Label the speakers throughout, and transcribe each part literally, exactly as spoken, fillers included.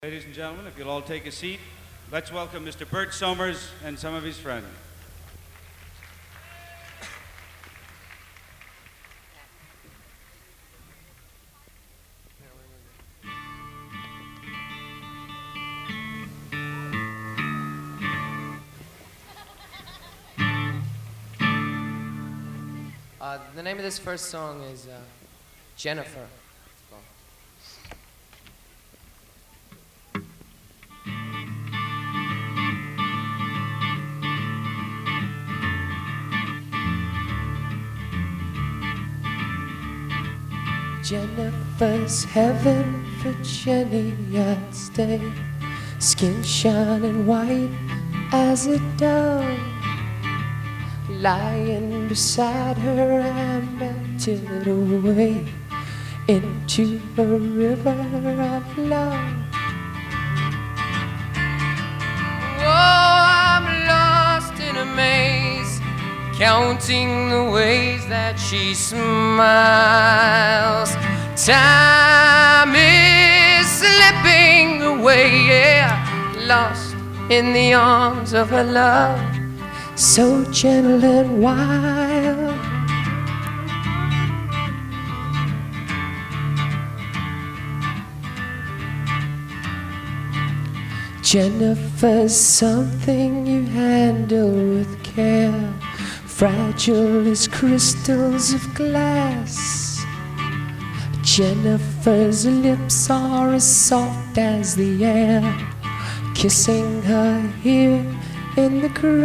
Speaker 1: Ladies and gentlemen, if you'll all take a seat, let's welcome Mister Bert Somers and some of his friends.
Speaker 2: Uh, the name of this first song is uh, Jennifer.
Speaker 3: Jennifer's heaven for Jenny, I'd stay. Skin shining white as a dove. Lying beside her, I melted away into a river of love.
Speaker 2: Whoa, I'm lost in a maze, counting the ways that she smiles. Time is slipping away, yeah, lost in the arms of her love,
Speaker 3: so gentle and wild. Jennifer's something you handle with care, fragile as crystals of glass. Jennifer's lips are as soft as the air, kissing her here in the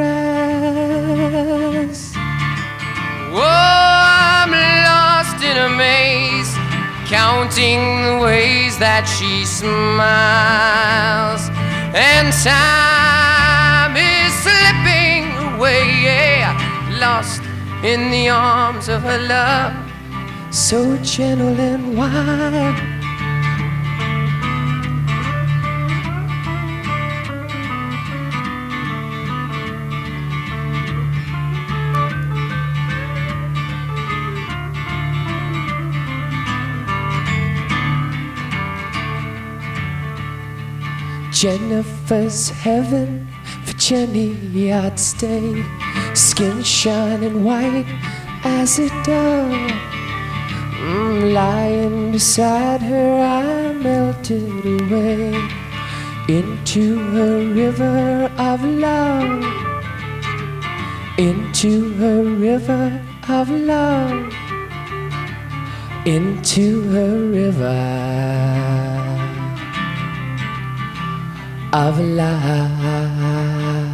Speaker 3: grass.
Speaker 2: Whoa, I'm lost in a maze, counting the ways that she smiles. And time is slipping away, yeah, lost in the arms of her love,
Speaker 3: so gentle and wild. Jennifer's heaven for Jenny, I'd stay. Skin shining white as a dove. Mm, lying beside her, I melted away into a river of love, into a river of love, into a river of love.